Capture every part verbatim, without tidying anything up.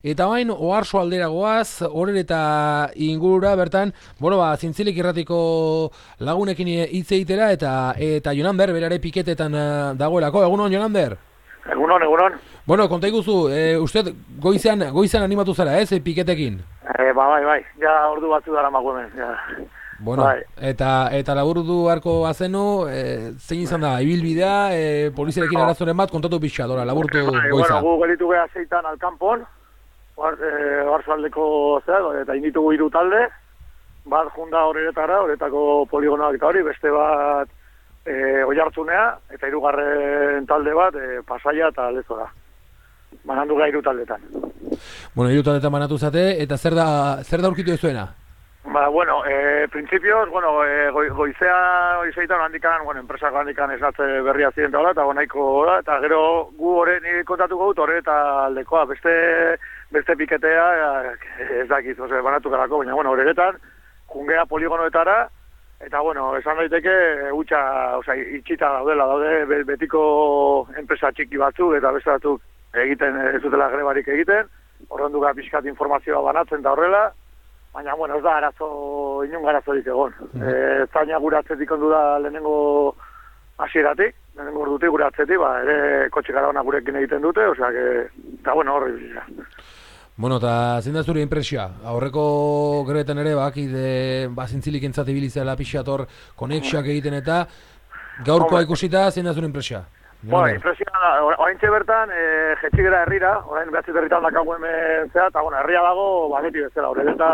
Eta bain, Oarso aldera goaz, horren eta ingurura bertan, bueno, ba, Zintzilik irratiko lagunekin hitz egitera, eta eta Jonander, berare piketetan uh, dagoelako. Egunon, Jonander? Egunon, egunon. Bueno, konta iguzu, e, uste goizean, goizean animatu zara, ez, e, piketekin? E, ba, bai, bai, ja ordu batzu dara magoen, ja. Bueno, bai. eta, eta laburdu harko azenu, e, zein izan da, ibilbidea, e, poliziarekin no. arazoren bat, kontatu pixka, dora, laburtu bai, goiza. Bueno, gu gelitu geha zeitan alkanpon, Oarsoaldeko zera, eta inditugu hiru talde, bat junda horretara, horretako poligonoak eta hori, beste bat e, Oiartzunea, eta hirugarren talde bat e, Pasaia eta Lezora. Banandu geha hiru taldetan. Bueno, hiru taldetan banatu zate, eta zer da, zer da aurkitu ezuena? Ba, bueno, eh, principios, bueno, eh, go, goizea, goizeitan handikan, bueno, enpresak handikan esatze berria ziren da, eta bonaiko da, eta gero gu hori nire kontatu gaut, hori eta aldekoa, beste, beste piketea, ez dakiz, ose, banatu garako, baina, bueno, horretan, jungea poligonoetara, eta, bueno, esan daiteke, utxa, oza, itxita daudela, daude betiko enpresa txiki batzuk, eta beste batzuk egiten, ez dutela grebarik egiten, horren duga pixkat informazioa banatzen da horrela, baina, bueno, ez da arazo, inun arazorik egon. Mm. E, zaina gure atzetik ondu da lehenengo hasieratik, lehenengo ordutik gure atzetik, ba, ere kotxe gara hona gurekin egiten dute, osea, que, eta bueno, horri bila. Bueno, eta zein da zure impresia? Aurreko grebetan ere, bak, ide, ba, zintzilik entzat ibilizela pixator konexiak egiten eta, gaurkoa ikusita, zein da zure impresia? Bueno, impresia, orain bertan, e, jetxigera herrira, orain behatzi berritan dakago hemen zera, eta bueno, herria dago, ba, beti bezala, horret eta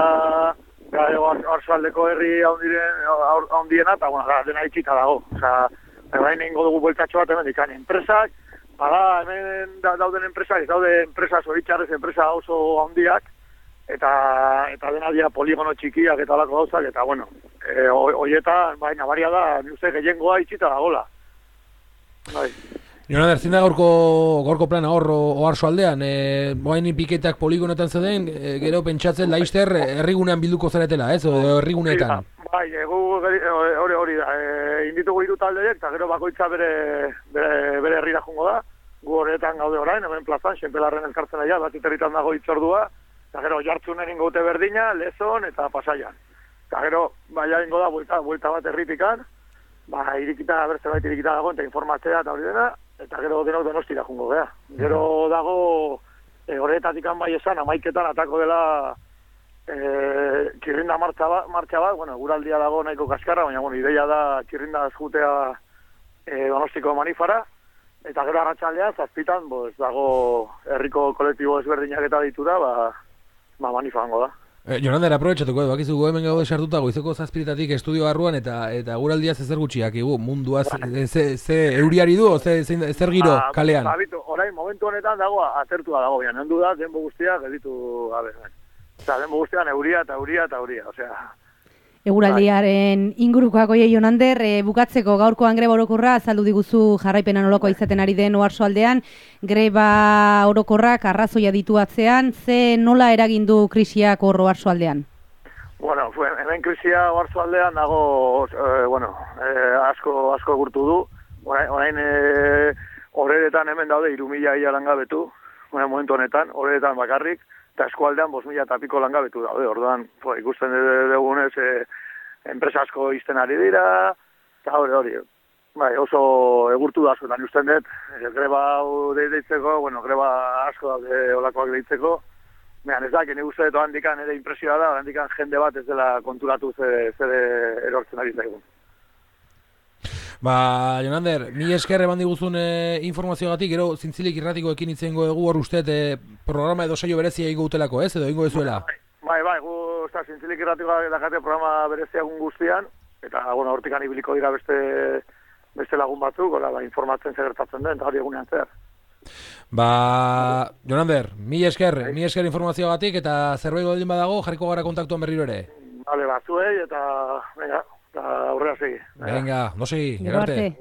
Oarsoaldeko herri haundiena, eta bueno, da, dena itxita dago. Osa, orain egingo dugu bueltatxo bat hemen dikan, enpresak, bada, hemen dauden enpresak, ez daude enpresa zoritxarrez, enpresa oso handiak, eta eta dena dia poligono txikiak eta alako gauzak, eta bueno, e, horietan, bai, nabaria da, niuze gehiengoa itxita dagoela. Bai. Jonander, zein da gaurko, gaurko plana hor Oarso aldean, e, boain piketak poligonetan zeuden, e, gero pentsatzen laizter herrigunean bilduko zaretela, ez, o herrigunetan? Bai, egu hori hori da, e, inditugu hiru taldeek, eta gero bakoitza bere, bere, bere herrira jungo da, gu horretan gaude orain, hemen plazan, Xenpelarren elkartzen aia, bat iterritan dago itzordua, eta gero Oiartzunen ingo dute berdina, Lezon eta Pasaian. Eta gero, baina ingo da, buelta, buelta bat herritikan, ba, irikita, berze bait irikita dago, eta informatzea eta hori dena, eta gero denok Donostira jungo geha. Gero dago, e, horretatik bai esan, amaiketan atako dela e, txirrinda martxa bat, martxa bat, bueno, guraldia dago nahiko kaskarra, baina, bueno, ideia da txirrinda eskutea e, Donostiko manifara, eta gero arratsaldean zazpitan, bo, ez dago herriko kolektibo ezberdinak eta ditu da, ba, ba manifa hango da. Eh, Jonander, aprobetxatuko edo, bakizu hemen gaude sartuta goizeko zazpiretatik estudio barruan eta eta guraldia zezer gutxiak, egu, mundua ze, ze euriari du, ze, ze, zer giro ba, kalean? Babitu, orain momentu honetan dago atertua dago, bian, hendu da, denbo guztia, gelditu, gabe, oza, denbo guztian euria eta euria eta euria, osea... Eguraldiaren ingurukoak oie Jonander, e, bukatzeko gaurkoan greba orokorra azaldu diguzu jarraipenan olokoa izaten ari den Oarsoaldean, greba orokorrak arrazoia ditu atzean, ze nola eragindu krisiak hor Oarsoaldean? Bueno, hemen krisia Oarsoaldean dago, e, bueno, e, asko, asko gurtu du, orain, orain e, horretan hemen daude hiru mila ia langabetu, orain momentu honetan, horretan bakarrik, eta eskualdean bost mila eta piko langabetu daude, orduan, po, ikusten dugunez, e, enpresa asko izten ari dira, eta hori hori, bai, oso egurtu da askotan usten dut, e, greba hau deitzeko, bueno, greba asko daude olakoak deitzeko, behan ez da, kene uste dut handikan ere impresioa da, handikan jende bat ez dela konturatu zer, zer erortzen ari zaigun. Ba, Jonander, mi esker eman diguzun e, informazioagatik, gero Zintzilik irratiko ekin itzengo dugu hor uste e, programa edo saio berezia egingo utelako, ez? Edo egingo ezuela? Bai, bai, gu, oza, Zintzilik irratiko dakate programa berezia egun guztian, eta, bueno, hortikan ibiliko dira beste, beste lagun batzuk, ola, ba, informatzen segertatzen den, eta hori egunean zer. Ba, Jonander, mi esker, bai. mi esker informazioagatik, eta zerbait godin badago, jarriko gara kontaktuan berriro ere. Bale, batzuei, eta, venga, eta aurrera segi. Venga, no segi, gerarte.